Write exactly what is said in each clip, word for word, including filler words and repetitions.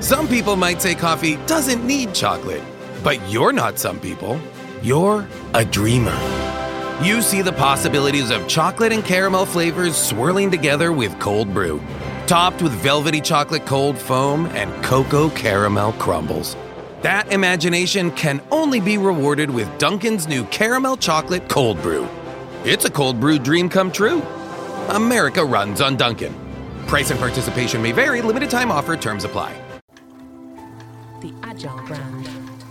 Some people might say coffee doesn't need chocolate, but you're not some people. You're a dreamer. You see the possibilities of chocolate and caramel flavors swirling together with cold brew, topped with velvety chocolate cold foam and cocoa caramel crumbles. That imagination can only be rewarded with Dunkin's new caramel chocolate cold brew. It's a cold brew dream come true. America runs on Dunkin'. Price and participation may vary. Limited time offer. Terms apply. The Agile brand.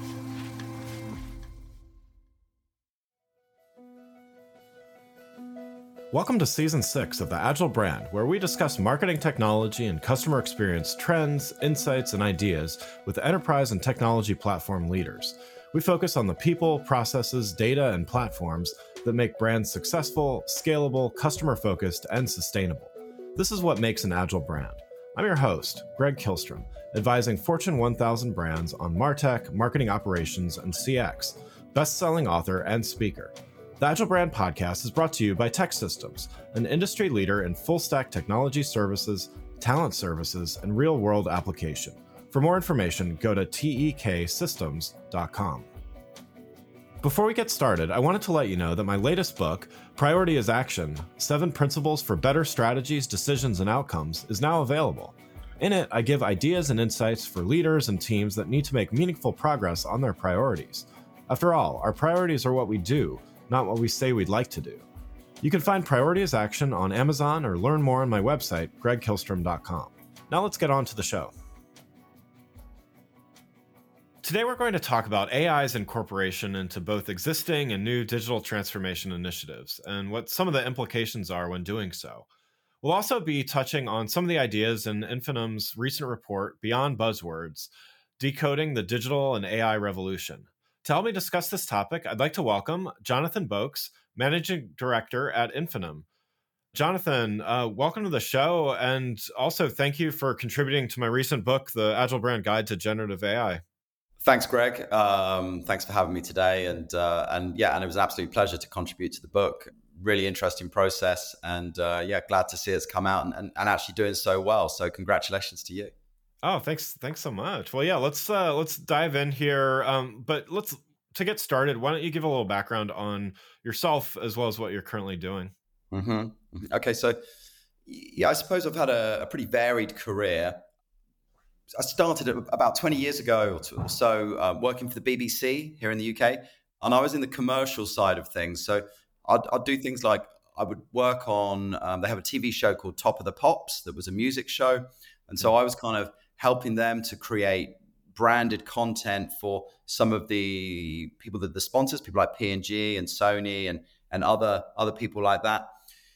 Welcome to Season six of The Agile Brand, where we discuss marketing technology and customer experience trends, insights, and ideas with enterprise and technology platform leaders. We focus on the people, processes, data, and platforms that make brands successful, scalable, customer-focused, and sustainable. This is what makes an Agile brand. I'm your host, Greg Kihlstrom, advising Fortune one thousand brands on MarTech, marketing operations, and C X, best-selling author and speaker. The Agile Brand podcast is brought to you by TEKsystems, an industry leader in full-stack technology services, talent services, and real-world application. For more information, go to tek systems dot com. Before we get started, I wanted to let you know that my latest book, Priority is Action: Seven Principles for Better Strategies, Decisions, and Outcomes, is now available. In it, I give ideas and insights for leaders and teams that need to make meaningful progress on their priorities. After all, our priorities are what we do, not what we say we'd like to do. You can find Priority is Action on Amazon or learn more on my website, greg kihlstrom dot com. Now let's get on to the show. Today we're going to talk about A I's incorporation into both existing and new digital transformation initiatives and what some of the implications are when doing so. We'll also be touching on some of the ideas in Infinum's recent report, Beyond Buzzwords, Decoding the Digital and A I Revolution. To help me discuss this topic, I'd like to welcome Jonathan Boakes, Managing Director at Infinum. Jonathan, uh, welcome to the show, and also thank you for contributing to my recent book, The Agile Brand Guide to Generative A I. Thanks, Greg. Um, thanks for having me today, and uh, and yeah, and it was an absolute pleasure to contribute to the book. Really interesting process, and uh, yeah, glad to see it's come out and, and, and actually doing so well. So congratulations to you. Oh, thanks. Thanks so much. Well, yeah, let's uh, let's dive in here. Um, but let's to get started, why don't you give a little background on yourself as well as what you're currently doing? Mm-hmm. Okay, so yeah, I suppose I've had a, a pretty varied career. I started about twenty years ago or so uh, working for the B B C here in the U K, and I was in the commercial side of things. So I'd, I'd do things like I would work on, um, they have a T V show called Top of the Pops that was a music show. And so I was kind of helping them to create branded content for some of the people that the sponsors, people like P and G and Sony and and other other people like that.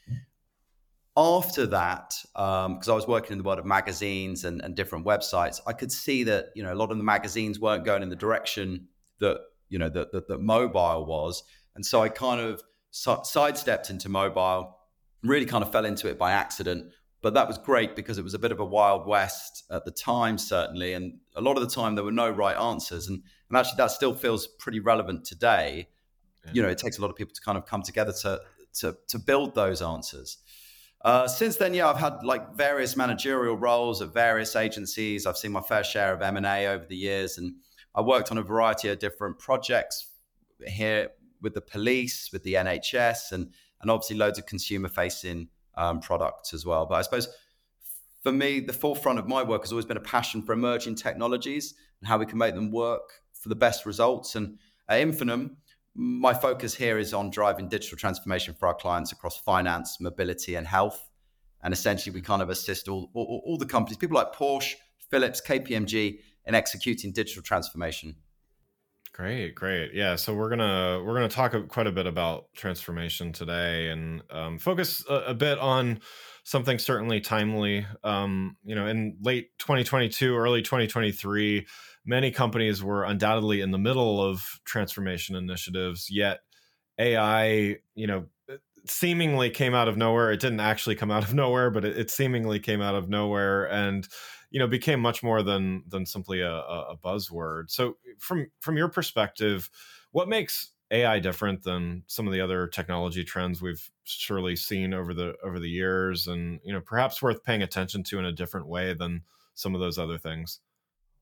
After that, um, because I was working in the world of magazines and, and different websites, I could see that you know a lot of the magazines weren't going in the direction that you know that that, that mobile was, and so I kind of so- sidestepped into mobile. Really, kind of fell into it by accident. But that was great because it was a bit of a wild west at the time, certainly. And a lot of the time there were no right answers. And, and actually that still feels pretty relevant today. Yeah. You know, it takes a lot of people to kind of come together to to, to build those answers. Uh, since then, yeah, I've had like various managerial roles at various agencies. I've seen my fair share of M and A over the years. And I worked on a variety of different projects here with the police, with the N H S, and, and obviously loads of consumer-facing Um, products as well. But I suppose for me, the forefront of my work has always been a passion for emerging technologies and how we can make them work for the best results. And at Infinum, my focus here is on driving digital transformation for our clients across finance, mobility, and health. And essentially, we kind of assist all, all, all the companies, people like Porsche, Philips, K P M G, in executing digital transformation. Great, great. Yeah, so we're gonna we're gonna talk quite a bit about transformation today, and um, focus a, a bit on something certainly timely. Um, you know, in late twenty twenty-two, early twenty twenty-three, many companies were undoubtedly in the middle of transformation initiatives. Yet, A I, you know, seemingly came out of nowhere. It didn't actually come out of nowhere, but it, it seemingly came out of nowhere, and you know, became much more than than simply a, a buzzword. So from from your perspective, what makes A I different than some of the other technology trends we've surely seen over the over the years, and you know, perhaps worth paying attention to in a different way than some of those other things?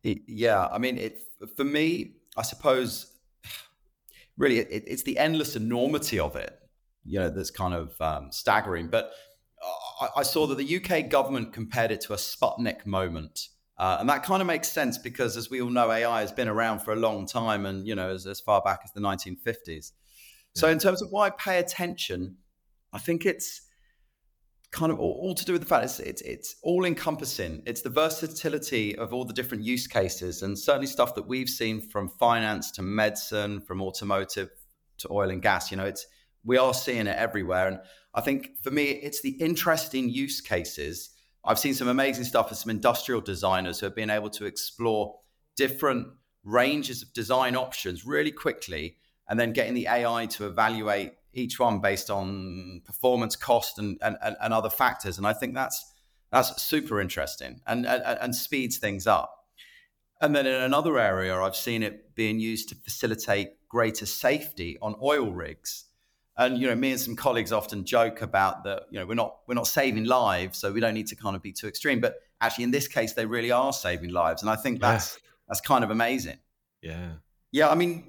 It- yeah, I mean, it for me, I suppose, really, it, it's the endless enormity of it, you know, that's kind of um, staggering. But I, I saw that the U K government compared it to a Sputnik moment. Uh, and that kind of makes sense because, as we all know, A I has been around for a long time and, you know, as, as far back as the nineteen fifties. So in terms of why I pay attention, I think it's kind of all, all to do with the fact it's, it's, it's all encompassing. It's the versatility of all the different use cases, and certainly stuff that we've seen from finance to medicine, from automotive to oil and gas. You know, it's, we are seeing it everywhere. And I think for me, it's the interesting use cases. I've seen some amazing stuff with some industrial designers who have been able to explore different ranges of design options really quickly, and then getting the A I to evaluate each one based on performance, cost, and and, and other factors. And I think that's that's super interesting and, and and speeds things up. And then in another area, I've seen it being used to facilitate greater safety on oil rigs. And, you know, me and some colleagues often joke about that, you know, we're not we're not saving lives, so we don't need to kind of be too extreme. But actually, in this case, they really are saving lives. And I think that's Yeah. that's kind of amazing. Yeah. Yeah, I mean,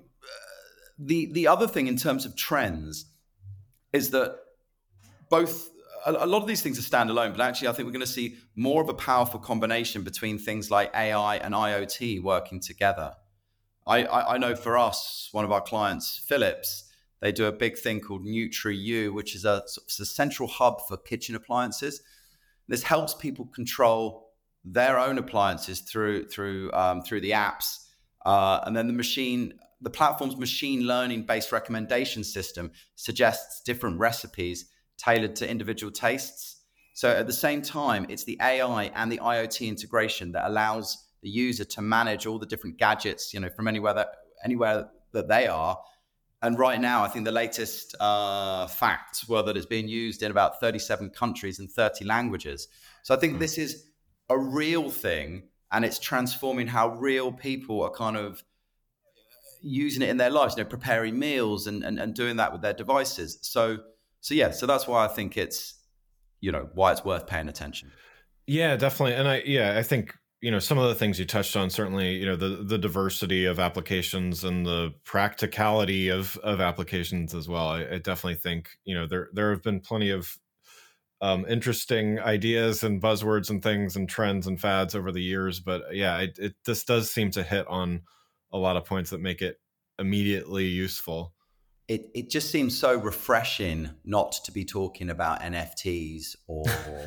the the other thing in terms of trends is that both a, a lot of these things are standalone, but actually I think we're going to see more of a powerful combination between things like A I and IoT working together. I, I, I know for us, one of our clients, Philips, they do a big thing called NutriU, which is a, it's a central hub for kitchen appliances. This helps people control their own appliances through through um, through the apps, uh, and then the machine. The platform's machine learning based recommendation system suggests different recipes tailored to individual tastes. So at the same time, it's the A I and the IoT integration that allows the user to manage all the different gadgets, you know, from anywhere that anywhere that they are. And right now, I think the latest uh, facts were that it's being used in about thirty-seven countries and thirty languages. So I think this is a real thing, and it's transforming how real people are kind of using it in their lives, you know, preparing meals and, and, and doing that with their devices. So, so yeah, so that's why I think it's, you know, why it's worth paying attention. Yeah, definitely. And I, yeah, I think, you know, some of the things you touched on, certainly, you know, the, the diversity of applications and the practicality of, of applications as well. I, I definitely think, you know, there, there have been plenty of um, interesting ideas and buzzwords and things and trends and fads over the years. But yeah, it, it this does seem to hit on a lot of points that make it immediately useful. It it just seems so refreshing not to be talking about N F Ts or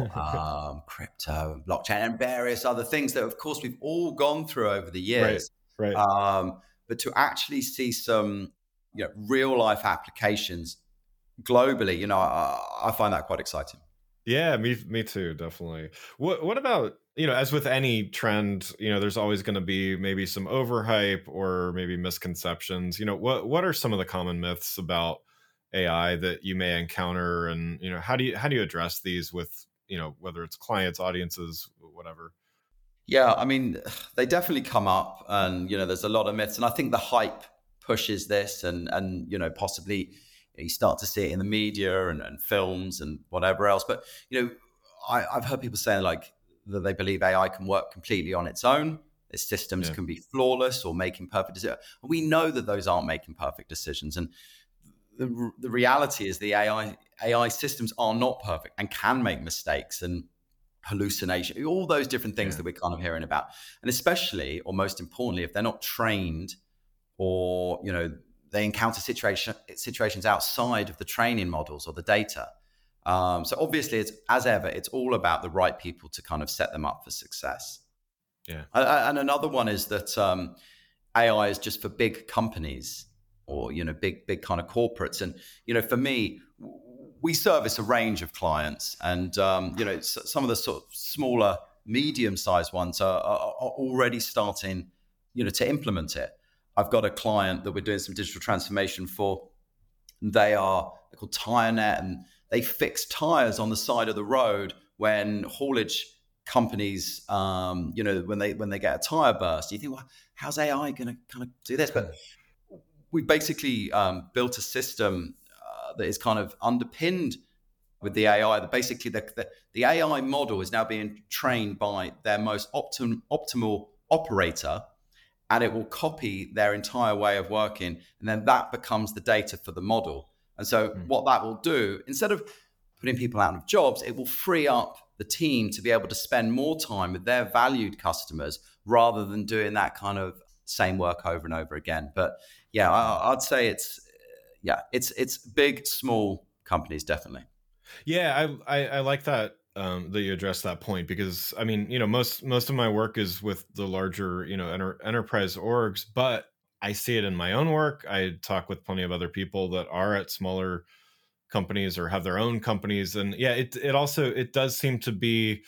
um, crypto and blockchain and various other things that, of course, we've all gone through over the years. Right. Right. Um, but to actually see some, you know, real life applications globally, you know, I, I find that quite exciting. Yeah, me me too, definitely. What what about, you know, as with any trend, you know, there's always going to be maybe some overhype or maybe misconceptions. You know, what what are some of the common myths about A I that you may encounter, and, you know, how do you how do you address these with, you know, whether it's clients, audiences, whatever? Yeah, I mean, they definitely come up, and, you know, there's a lot of myths, and I think the hype pushes this, and and you know, possibly you start to see it in the media and, and films and whatever else. But, you know, I, I've heard people saying like that they believe A I can work completely on its own. Its systems Yeah. can be flawless or making perfect decisions. We know that those aren't making perfect decisions. And the, the reality is the A I A I systems are not perfect and can make mistakes and hallucination, all those different things Yeah. that we're kind of hearing about. And especially, or most importantly, if they're not trained, or, you know, they encounter situation, situations outside of the training models or the data. Um, so obviously, it's, as ever, it's all about the right people to kind of set them up for success. Yeah. And another one is that um, A I is just for big companies, or, you know, big, big kind of corporates. And, you know, for me, we service a range of clients, and, um, you know, some of the sort of smaller, medium-sized ones are, are, are already starting, you know, to implement it. I've got a client that we're doing some digital transformation for. They are they're called TireNet, and they fix tires on the side of the road when haulage companies, um, you know, when they when they get a tire burst. You think, well, how's A I going to kind of do this? But we basically um, built a system uh, that is kind of underpinned with the A I. That basically the, the the A I model is now being trained by their most optim, optimal operator, and it will copy their entire way of working. And then that becomes the data for the model. And so mm. what that will do, instead of putting people out of jobs, it will free up the team to be able to spend more time with their valued customers rather than doing that kind of same work over and over again. But yeah, I, I'd say it's, yeah, it's it's big, small companies, definitely. Yeah, I I, I like that. Um, that you address that point, because I mean, you know, most most of my work is with the larger, you know, enter, enterprise orgs, but I see it in my own work. I talk with plenty of other people that are at smaller companies or have their own companies, and yeah, it it also it does seem to be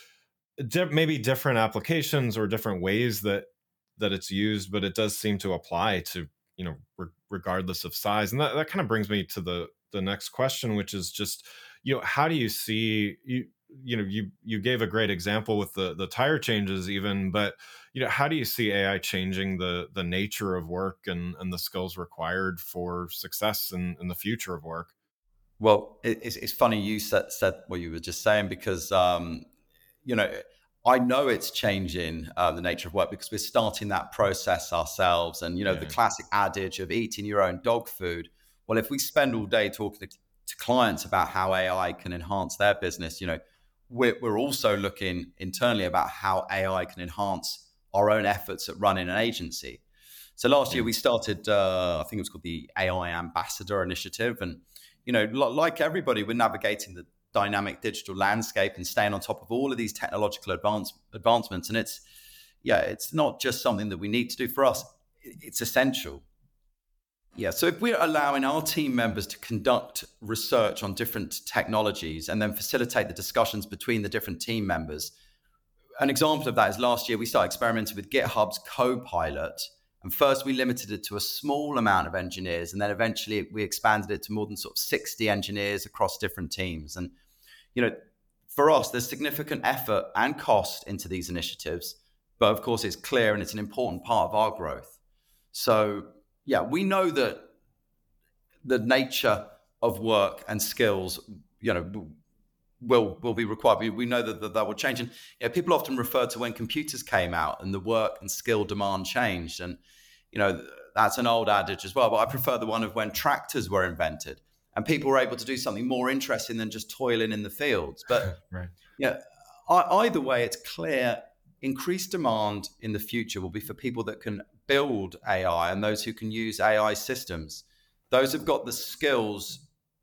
di- maybe different applications or different ways that that it's used, but it does seem to apply to, you know, re- regardless of size. And that, that kind of brings me to the the next question, which is just, you know, how do you see you you know, you you gave a great example with the the tire changes even, but you know, how do you see A I changing the the nature of work and and the skills required for success in, in the future of work? Well, it, it's, it's funny you said, said what you were just saying, because um, you know, I know it's changing uh, the nature of work because we're starting that process ourselves. And you know, yeah. the classic adage of eating your own dog food. Well, if we spend all day talking to, to clients about how A I can enhance their business, you know, we're, we're also looking internally about how A I can enhance our own efforts at running an agency. So last year we started, uh, I think it was called the A I Ambassador Initiative. And, you know, like everybody, we're navigating the dynamic digital landscape and staying on top of all of these technological advance, advancements. And it's, yeah, it's not just something that we need to do for us. It's essential. Yeah, so if we're allowing our team members to conduct research on different technologies and then facilitate the discussions between the different team members, an example of that is last year we started experimenting with GitHub's Copilot. And first we limited it to a small amount of engineers, and then eventually we expanded it to more than sort of sixty engineers across different teams. And, you know, for us, there's significant effort and cost into these initiatives, but of course it's clear and it's an important part of our growth. So, yeah, we know that the nature of work and skills, you know, will will be required. We, we know that, that that will change. And you know, people often refer to when computers came out and the work and skill demand changed. And, you know, that's an old adage as well. But I prefer the one of when tractors were invented and people were able to do something more interesting than just toiling in the fields. But right. yeah, either way, it's clear increased demand in the future will be for people that can build A I and those who can use A I systems. Those who've got the skills,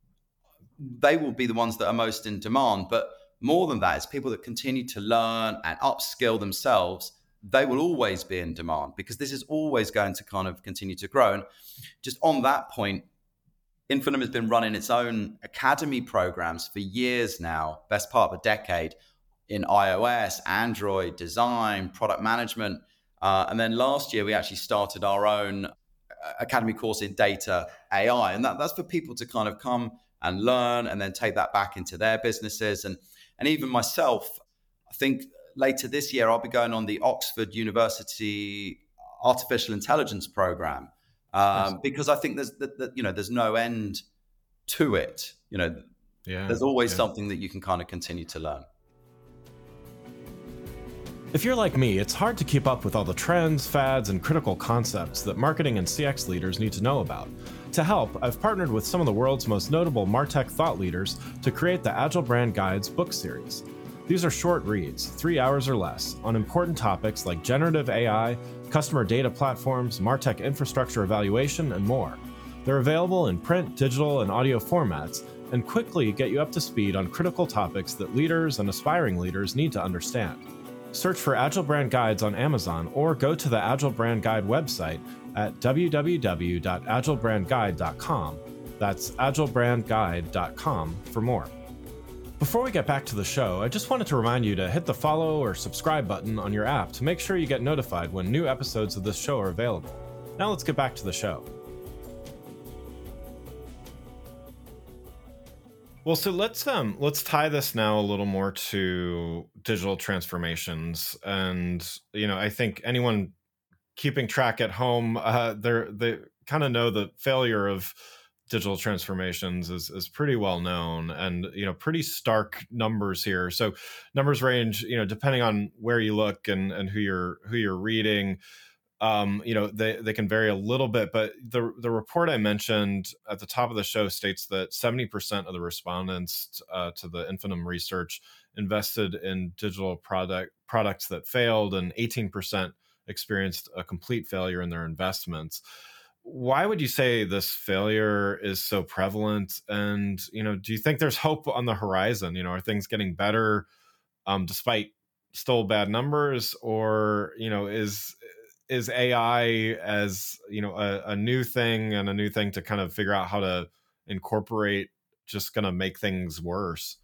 they will be the ones that are most in demand. But more than that, it's people that continue to learn and upskill themselves. They will always be in demand because this is always going to kind of continue to grow. And just on that point, Infinum has been running its own academy programs for years now, best part of a decade, in iOS, Android, design, product management. Uh, and then last year, we actually started our own academy course in data A I. And that, that's for people to kind of come and learn and then take that back into their businesses. And, and even myself, I think later this year, I'll be going on the Oxford University Artificial Intelligence program um, because I think there's, that, that, you know, there's no end to it. You know, yeah, there's always yeah. something that you can kind of continue to learn. If you're like me, it's hard to keep up with all the trends, fads, and critical concepts that marketing and C X leaders need to know about. To help, I've partnered with some of the world's most notable MarTech thought leaders to create the Agile Brand Guides book series. These are short reads, three hours or less, on important topics like generative A I, customer data platforms, MarTech infrastructure evaluation, and more. They're available in print, digital, and audio formats, and quickly get you up to speed on critical topics that leaders and aspiring leaders need to understand. Search for Agile Brand Guides on Amazon or go to the Agile Brand Guide website at w w w dot agile brand guide dot com. That's agile brand guide dot com for more. Before we get back to the show, I just wanted to remind you to hit the follow or subscribe button on your app to make sure you get notified when new episodes of this show are available. Now let's get back to the show. Well, so let's um let's tie this now a little more to digital transformations, and you know I think anyone keeping track at home, uh, they're they kind of know the failure of digital transformations is is pretty well known, and you know pretty stark numbers here. So numbers range, you know, depending on where you look and and who you're who you're reading. Um, you know, they they can vary a little bit, but the the report I mentioned at the top of the show states that seventy percent of the respondents uh, to the Infinum research invested in digital product products that failed, and eighteen percent experienced a complete failure in their investments. Why would you say this failure is so prevalent? And, you know, do you think there's hope on the horizon? You know, are things getting better um, despite still bad numbers? Or, you know, is is A I as, you know, a, a new thing and a new thing to kind of figure out how to incorporate just going to make things worse?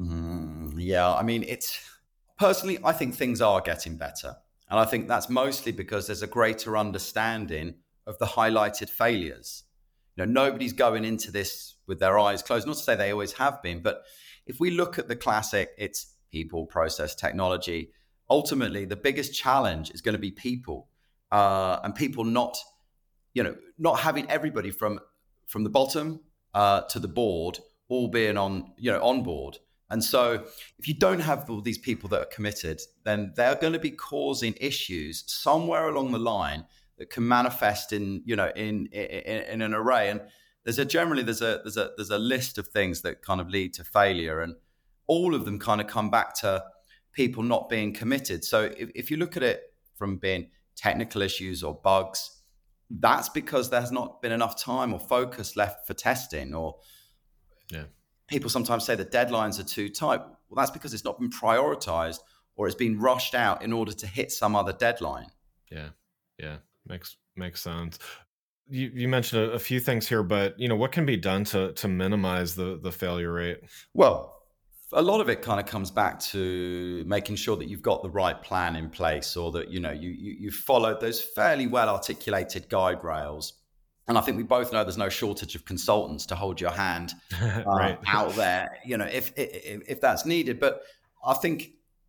Mm, yeah, I mean, it's personally, I think things are getting better. And I think that's mostly because there's a greater understanding of the highlighted failures. You know, nobody's going into this with their eyes closed. Not to say they always have been, but if we look at the classic, it's people, process, technology. Ultimately, the biggest challenge is going to be people, uh, and people not, you know, not having everybody from from the bottom uh, to the board all being on, you know, on board. And so if you don't have all these people that are committed, then they're going to be causing issues somewhere along the line that can manifest in, you know, in, in in an array. And there's a generally there's a there's a there's a list of things that kind of lead to failure, and all of them kind of come back to people not being committed. So if, if you look at it from being technical issues or bugs, that's because there's not been enough time or focus left for testing. Or yeah. People sometimes say the deadlines are too tight. Well, that's because it's not been prioritized, or it's been rushed out in order to hit some other deadline. Yeah, yeah, makes makes sense. You you mentioned a, a few things here, but you know, what can be done to to minimize the the failure rate? Well, a lot of it kind of comes back to making sure that you've got the right plan in place, or that you know you you you've followed those fairly well articulated guide rails. And I think we both know there's no shortage of consultants to hold your hand uh, right. out there, you know, if, if if that's needed. But I think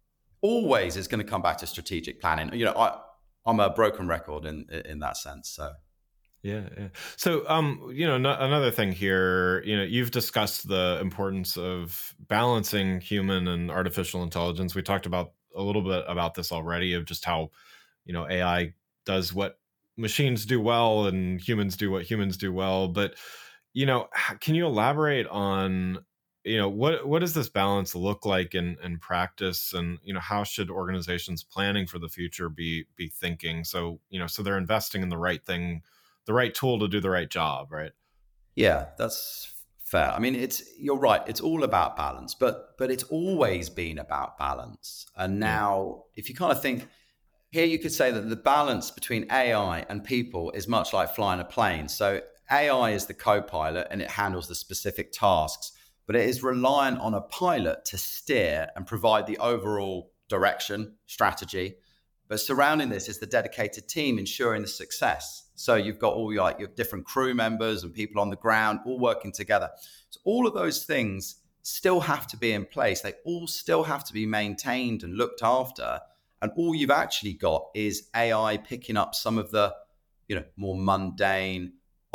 always it's going to come back to strategic planning. You know, I I'm a broken record in in that sense. So. Yeah, yeah. So, um, you know, no, another thing here, you know, you've discussed the importance of balancing human and artificial intelligence. We talked about a little bit about this already, of just how, you know, A I does what machines do well and humans do what humans do well. But, you know, can you elaborate on, you know, what what does this balance look like in, in practice? And, you know, how should organizations planning for the future be be thinking? So, you know, so they're investing in the right thing, the right tool to do the right job, right? Yeah, that's fair. I mean, it's you're right. It's all about balance, but but it's always been about balance. And now, yeah. if you kind of think here, you could say that the balance between A I and people is much like flying a plane. So A I is the co-pilot and it handles the specific tasks, but it is reliant on a pilot to steer and provide the overall direction, strategy. But surrounding this is the dedicated team ensuring the success. So you've got all your, like, your different crew members and people on the ground all working together. So all of those things still have to be in place. They all still have to be maintained and looked after. And all you've actually got is A I picking up some of the, you know, more mundane,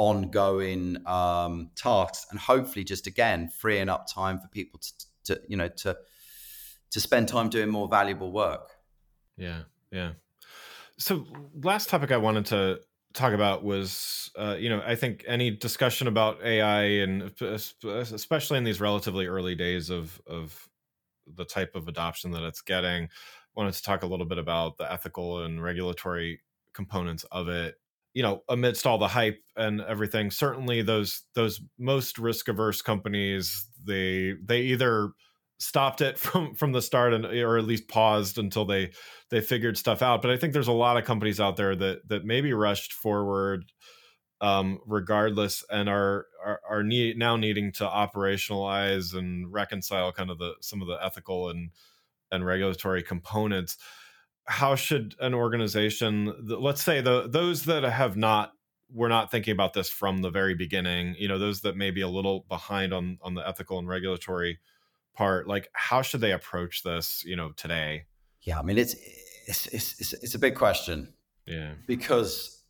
ongoing um, tasks, and hopefully just again freeing up time for people to, to you know, to to spend time doing more valuable work. Yeah, yeah. So last topic I wanted to talk about was, uh, you know, I think any discussion about A I, and especially in these relatively early days of of the type of adoption that it's getting, wanted to talk a little bit about the ethical and regulatory components of it. You know, amidst all the hype and everything, certainly those those most risk averse companies, they they either stopped it from from the start, and or at least paused until they they figured stuff out. But I think there's a lot of companies out there that that maybe rushed forward um, regardless, and are are, are need, now needing to operationalize and reconcile kind of the some of the ethical and and regulatory components. How should an organization, let's say the those that have not, we're not thinking about this from the very beginning, you know, those that may be a little behind on on the ethical and regulatory part, like how should they approach this, you know, today? Yeah, I mean, it's it's it's it's, it's a big question. Yeah, because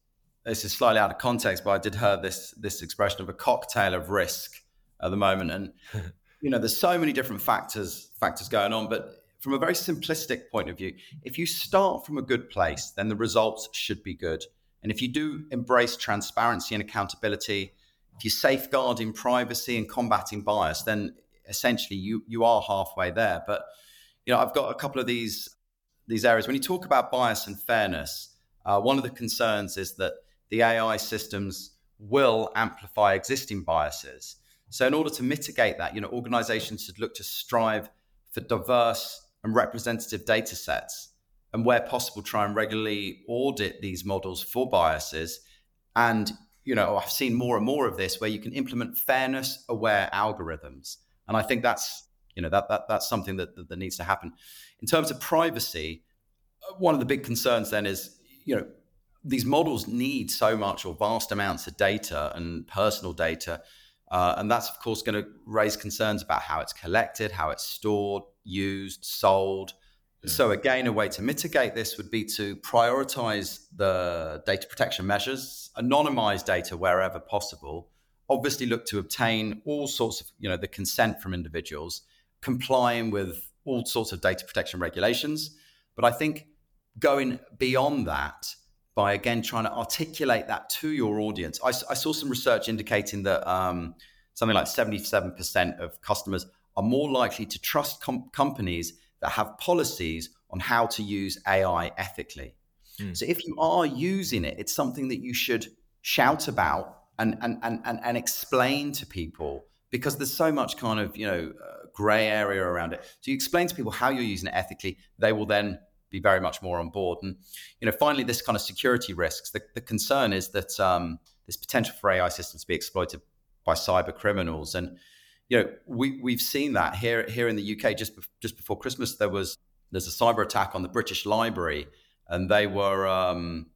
this is slightly out of context, but I did hear this this expression of a cocktail of risk at the moment. And, you know, there's so many different factors factors going on. But from a very simplistic point of view, if you start from a good place, then the results should be good. And if you do embrace transparency and accountability, if you're safeguarding privacy and combating bias, then essentially you you are halfway there. But, you know, I've got a couple of these these areas. When you talk about bias and fairness, uh, one of the concerns is that the A I systems will amplify existing biases. So in order to mitigate that, you know, organizations should look to strive for diverse and representative data sets, and where possible, try and regularly audit these models for biases. And, you know, I've seen more and more of this where you can implement fairness aware algorithms. And I think that's, you know, that, that that's something that, that, that needs to happen. In terms of privacy, one of the big concerns then is, you know, these models need so much or vast amounts of data and personal data. Uh, and that's, of course, going to raise concerns about how it's collected, how it's stored, used, sold. Yeah. So again, a way to mitigate this would be to prioritize the data protection measures, anonymize data wherever possible, obviously look to obtain all sorts of, you know, the consent from individuals, complying with all sorts of data protection regulations. But I think going beyond that, by again trying to articulate that to your audience. I, I saw some research indicating that um, something like seventy-seven percent of customers are more likely to trust com- companies that have policies on how to use A I ethically. Mm. So if you are using it, it's something that you should shout about and and and and, and explain to people, because there's so much kind of, you know, uh, gray area around it. So you explain to people how you're using it ethically, they will then be very much more on board. And, you know, finally, this kind of security risks, the, the concern is that um, there's potential for A I systems to be exploited by cyber criminals. And, you know, we, we've seen that here here in the U K. Just, be, just before Christmas, there was there's a cyber attack on the British Library, and they were, um,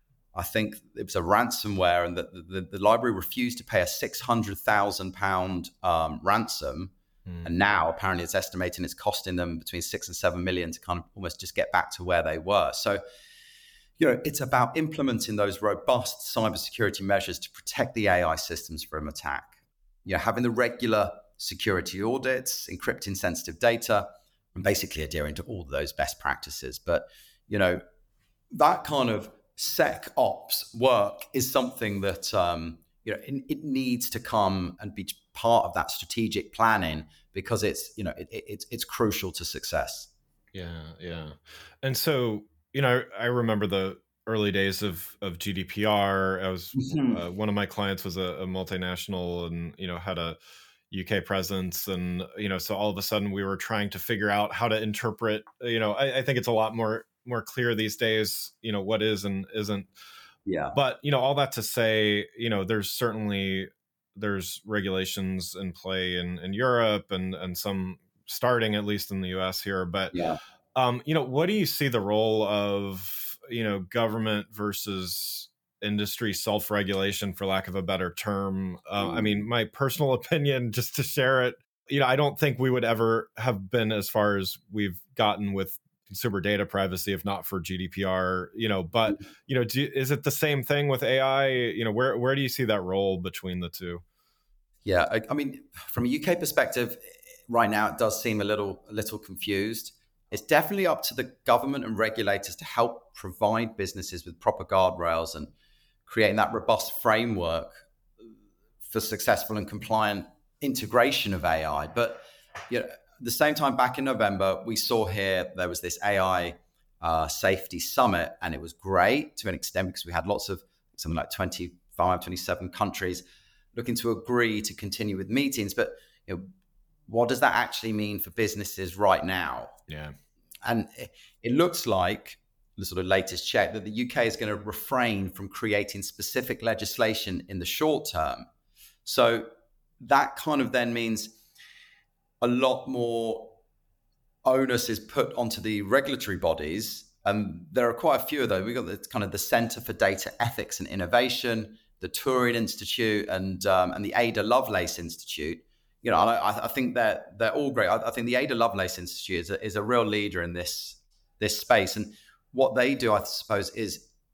I think it was a ransomware, and the, the, the library refused to pay a six hundred thousand pounds um, ransom. And now apparently it's estimating it's costing them between six and seven million to kind of almost just get back to where they were. So, you know, it's about implementing those robust cybersecurity measures to protect the A I systems from attack. You know, having the regular security audits, encrypting sensitive data, and basically adhering to all of those best practices. But, you know, that kind of SecOps work is something that, um, you know, it, it needs to come and be part of that strategic planning, because it's, you know, it, it, it's it's crucial to success. Yeah, yeah. And so, you know, I remember the early days of of G D P R. I was mm-hmm. uh, one of my clients was a, a multinational, and, you know, had a U K presence, and, you know, so all of a sudden we were trying to figure out how to interpret. You know, I, I think it's a lot more more clear these days, you know, what is and isn't. Yeah. But, you know, all that to say, you know, there's certainly there's regulations in play in, in Europe, and, and some starting at least in the U S here. But, yeah. um, you know, what do you see the role of, you know, government versus industry self-regulation, for lack of a better term? Uh, mm. I mean, my personal opinion, just to share it, you know, I don't think we would ever have been as far as we've gotten with consumer data privacy if not for G D P R, you know, but, you know, do, is it the same thing with A I? You know, where, where do you see that role between the two? Yeah. I, I mean, from a U K perspective, right now, it does seem a little, a little confused. It's definitely up to the government and regulators to help provide businesses with proper guardrails and creating that robust framework for successful and compliant integration of A I. But, you know, at the same time, back in November, we saw here there was this A I uh, safety summit, and it was great to an extent because we had lots of something like twenty-five, twenty-seven countries looking to agree to continue with meetings. But, you know, what does that actually mean for businesses right now? Yeah. And it, it looks like the sort of latest check that the U K is going to refrain from creating specific legislation in the short term. So that kind of then means a lot more onus is put onto the regulatory bodies. And there are quite a few of those. We've got the kind of the Centre for Data Ethics and Innovation, the Turing Institute, and um, and the Ada Lovelace Institute. You know, I, I think they're they're all great. I, I think the Ada Lovelace Institute is a, is a real leader in this this space. And what they do, I suppose, is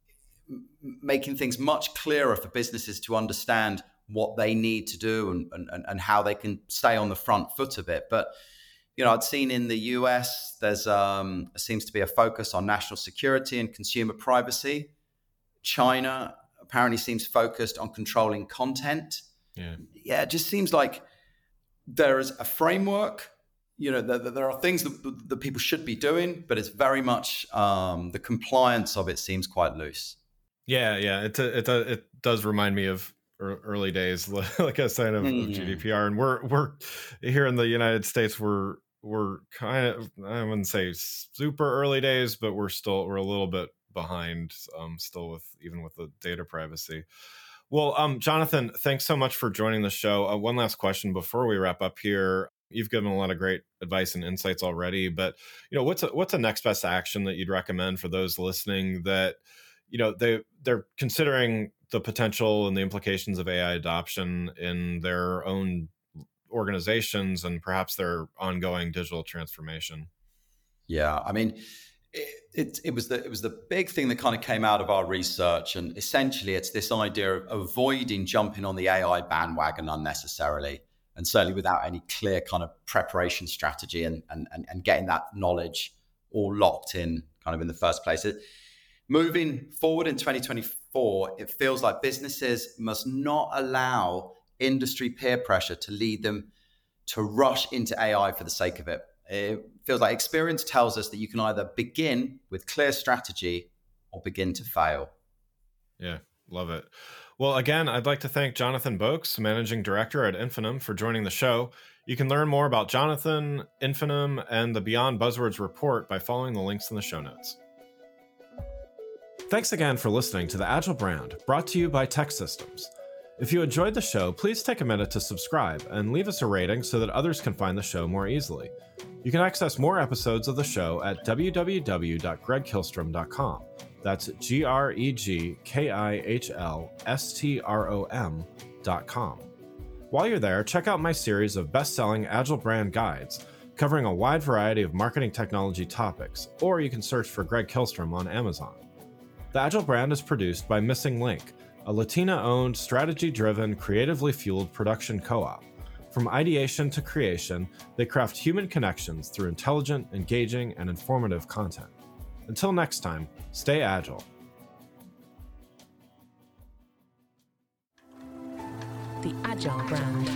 m- making things much clearer for businesses to understand what they need to do and, and, and how they can stay on the front foot of it. But, you know, I'd seen in the U S, there's um, seems to be a focus on national security and consumer privacy. China apparently seems focused on controlling content. Yeah, yeah it just seems like there is a framework. You know, there, there are things that, that people should be doing, but it's very much um, the compliance of it seems quite loose. Yeah, yeah, it it it does remind me of early days, like I said, of, mm. of G D P R, and we're we're here in the United States. We're we're kind of, I wouldn't say super early days, but we're still we're a little bit behind, um, still with even with the data privacy. Well, um, Jonathan, thanks so much for joining the show. Uh, one last question before we wrap up here. You've given a lot of great advice and insights already, but you know, what's a, what's a next best action that you'd recommend for those listening that, you know, they they're considering the potential and the implications of A I adoption in their own organizations and perhaps their ongoing digital transformation? Yeah, I mean, it, it, it was the it was the big thing that kind of came out of our research, and essentially, it's this idea of avoiding jumping on the A I bandwagon unnecessarily, and certainly without any clear kind of preparation strategy and and and, and getting that knowledge all locked in, kind of in the first place. It, moving forward in twenty twenty-four, it feels like businesses must not allow industry peer pressure to lead them to rush into A I for the sake of it. It feels like experience tells us that you can either begin with clear strategy or begin to fail. Yeah, love it. Well, again, I'd like to thank Jonathan Boakes, Managing Director at Infinim, for joining the show. You can learn more about Jonathan, Infinim, and the Beyond Buzzwords report by following the links in the show notes. Thanks again for listening to the Agile Brand, brought to you by TEKsystems. If you enjoyed the show, please take a minute to subscribe and leave us a rating so that others can find the show more easily. You can access more episodes of the show at w w w dot greg kihlstrom dot com. That's G R E G K I H L S T R O M dot com. While you're there, check out my series of best-selling Agile Brand guides covering a wide variety of marketing technology topics, or you can search for Greg Kihlstrom on Amazon. The Agile Brand is produced by Missing Link, a Latina-owned, strategy-driven, creatively fueled production co-op. From ideation to creation, they craft human connections through intelligent, engaging, and informative content. Until next time, stay agile. The Agile Brand.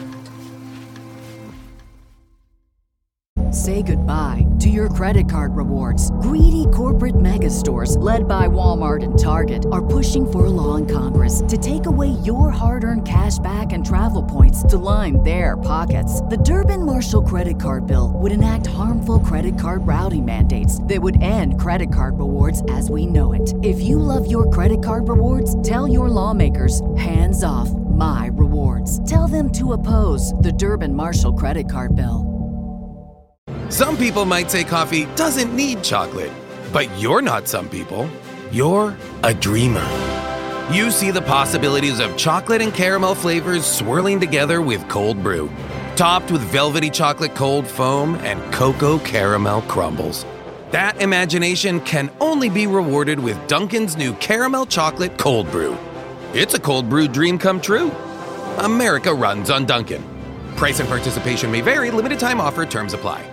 Say goodbye to your credit card rewards. Greedy corporate mega stores, led by Walmart and Target, are pushing for a law in Congress to take away your hard-earned cash back and travel points to line their pockets. The Durbin-Marshall credit card bill would enact harmful credit card routing mandates that would end credit card rewards as we know it. If you love your credit card rewards, tell your lawmakers, hands off my rewards. Tell them to oppose the Durbin-Marshall credit card bill. Some people might say coffee doesn't need chocolate, but you're not some people. You're a dreamer. You see the possibilities of chocolate and caramel flavors swirling together with cold brew, topped with velvety chocolate cold foam and cocoa caramel crumbles. That imagination can only be rewarded with Dunkin's new caramel chocolate cold brew. It's a cold brew dream come true. America runs on Dunkin'. Price and participation may vary. Limited time offer. Terms apply.